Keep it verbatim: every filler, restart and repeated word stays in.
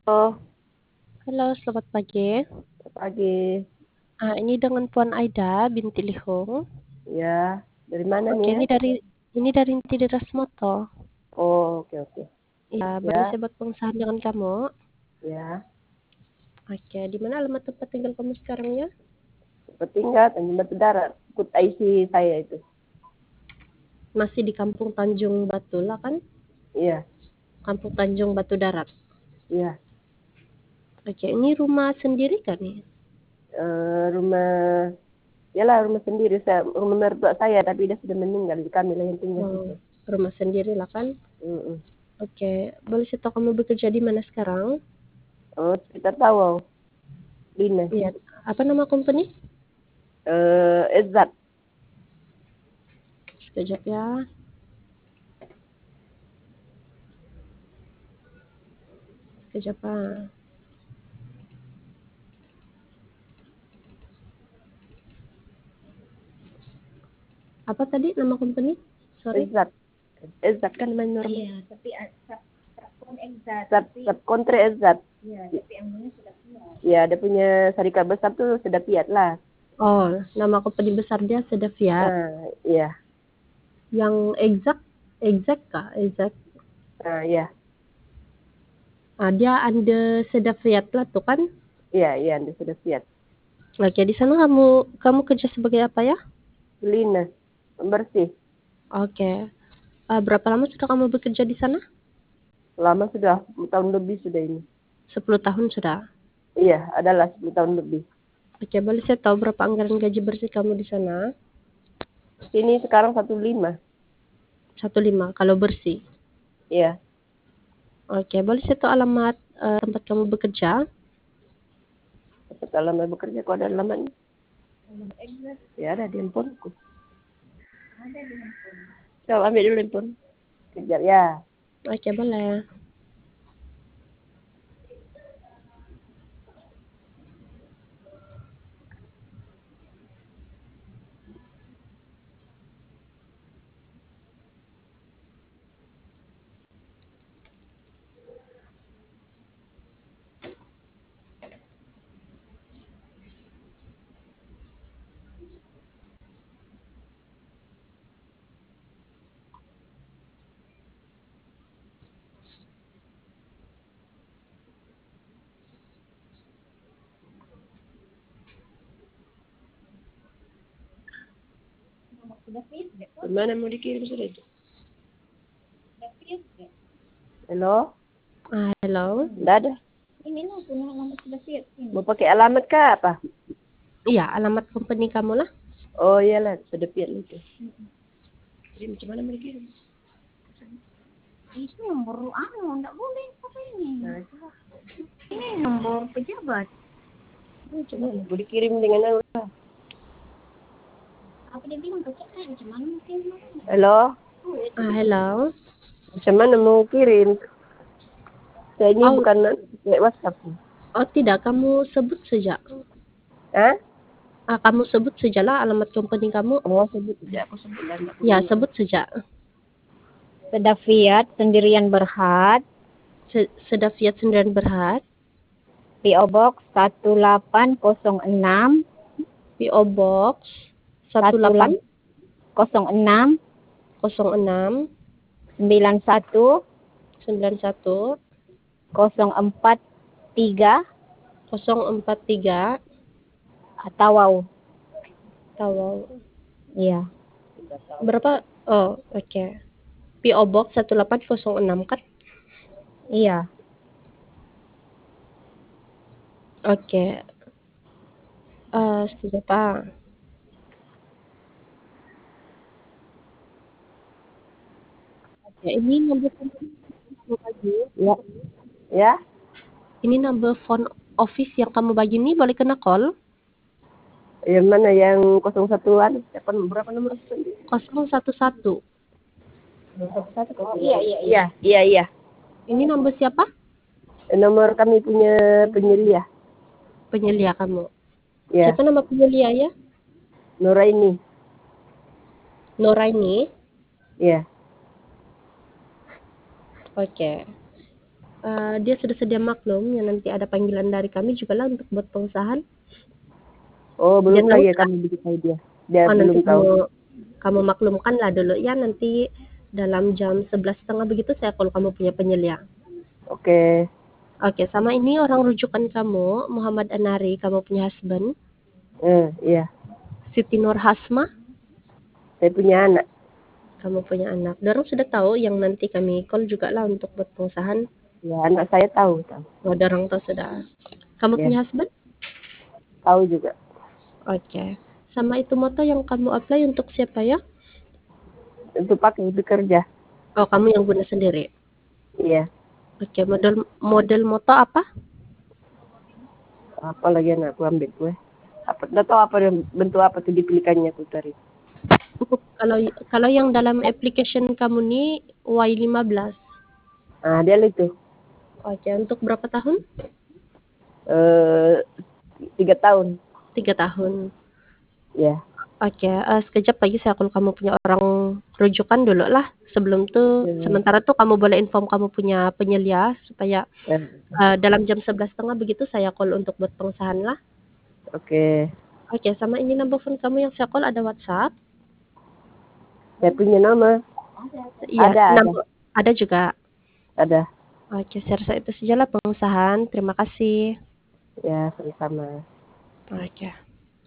Oh, Halo, selamat pagi. pagi. Ah, ini dengan Puan Aida binti Lihung. Ya, dari mana nih Oke, ya? ini dari ini dari Inti Deras Moto. Oh, oke oke. Ya, baru Ya, saya buat pengesahan dengan kamu. ya. Oke, di mana alamat tempat tinggal kamu sekarang ya? Seperti enggak, Tanjung Batu Darat. Ikut I C saya itu. Masih di Kampung Tanjung Batu lah kan? Iya, Kampung Tanjung Batu Darat. iya. Oke, ini rumah sendiri kan nih? Eh, rumah, yalah rumah sendiri. Saya, rumah mertua saya, tapi dia sudah meninggal. Di kami lah yang tinggal Oh, situ. rumah sendiri lah kan? Mm-mm. Oke, boleh saya tahu kamu bekerja di mana sekarang? Oh, sekitar tahu, Lina. Iya, apa nama company? Eh, Ezat. Sekejap ya. Sekejap ah. Apa tadi nama company? Sorry. Ezat. Ezat kan main normal. Iya, tapi pun Exat. Sat, sat kontre Ezat. Iya, tapi ambilnya sudah keluar. Ya, dia punya syarikat besar tuh sudah piat lah. Oh, nama company besar dia Sedafiat. Ah, iya. Yang exact, exact kah? Exact. Ah, iya. Ah, dia under Sedafiat lah tuh kan? Iya, iya, dia sudah piat. Oke, di sana kamu kamu kerja sebagai apa ya? Lina, bersih. Oke. Ah, berapa lama sudah kamu bekerja di sana? Lama sudah, sepuluh tahun lebih sudah ini. Sepuluh tahun sudah. Iya, adalah sepuluh tahun lebih. Oke, boleh saya tahu berapa anggaran gaji bersih kamu di sana? Sini sekarang satu lima. Satu lima kalau bersih. Iya, Oke, boleh saya tahu alamat eh, tempat kamu bekerja? kalau mau bekerja, kok ada alamatnya? Ya, ada di handphoneku. Ada di handphone. Coba ambil dulu handphone. Kejap ya. Oke, boleh. Sudah fit, deh. Gimana mau dikirim sudah itu? Sudah fit, deh. Halo? Ah, hello. Tidak ada. Ini lah, punya nomor sudah fit. Ini. Mau pakai alamat kah apa? Iya, alamat company kamu lah. Oh iyalah, sudah piat itu. Kirim macam mana mau dikirim? Itu nomor anu, enggak boleh apa ini. Nah, itu lah. Ini nomor pejabat. Coba mau dikirim dengan anu lah. Apa dia bilang ke kita macam mana mungkin? Halo? Ah, hello. Macam mana mau kirim? Saya ini Oh, bukan pakai WhatsApp. oh tidak, kamu sebut saja. Hah? Ah, kamu sebut sajalah alamat company kamu. Oh, sebut aja. Aku sebut dan aku Ya, ingat. sebut saja. Sedafiat Sendirian Berhad, Se- Sedafiat Sendirian Berhad, P O Box satu delapan nol enam P O Box satu delapan nol enam nol enam sembilan satu sembilan satu nol empat tiga nol empat tiga Tawau. Tawau. Iya. Berapa? Oh, oke. P O Box satu delapan nol enam kan? Iya. Oke. Eh, siapa? Oke, ini nomor phone kamu bagi. Ya. Ya? Ini nomor phone office yang kamu bagi ini boleh kena call Yang mana yang kosong satuan? Siapa berapa nomor itu? nol satu satu. Satu Oh, iya, iya, iya. Iya, iya. Ini nomor siapa? Nomor kami punya penyelia. Penyelia kamu. Ya. Siapa nama penyelia ya? Nuraini. Noraini. Ya. Oke. eh, dia sudah sedia maklum yang nanti ada panggilan dari kami juga lah untuk buat pengusahaan. Oh, Dia belum tahu lagi ya nggak? kamu beritahu dia. Dia Oh, nanti belum tahu. kamu kamu maklumkan lah dulu ya, nanti dalam jam sebelas setengah begitu saya call kamu punya penyelia. Oke. Oke, sama ini orang rujukan kamu, Muhammad Anari, kamu punya husband, Eh, iya. Siti Nur Hasma, Saya punya anak. kamu punya anak. Dorong sudah tahu yang nanti kami call juga lah untuk buat pengusahaan. Ya, anak saya tahu, tahu. Oh, dorong tahu sudah. Kamu Ya, punya husband? tahu juga. Oke. Sama itu moto yang kamu apply untuk siapa ya? Untuk pakai bekerja. Oh, kamu yang guna sendiri. Iya. Oke, model model moto apa? Apa lagi yang aku ambil gue? Apa? Nggak tahu apa yang- bentuk apa tuh dipilikannya tuh tadi. Kalau kalau yang dalam application kamu nih Y lima belas. Ah, dia itu. Oke, untuk berapa tahun? Eh, tiga tahun. Tiga tahun. Ya. Oke, eh, sekejap lagi saya call kamu punya orang rujukan dulu lah. Sebelum tuh, Ya. sementara tuh kamu boleh inform kamu punya penyelia supaya Eh, eh, dalam jam sebelas setengah begitu saya call untuk buat pengusahaan lah. Oke. Oke, sama ini number phone kamu yang saya call ada WhatsApp? Saya punya nama. Iya, Ada, ada. number- ada juga. Ada. Oke, saya rasa itu sajalah pengusahaan. Terima kasih. Ya, sama-sama. Oke.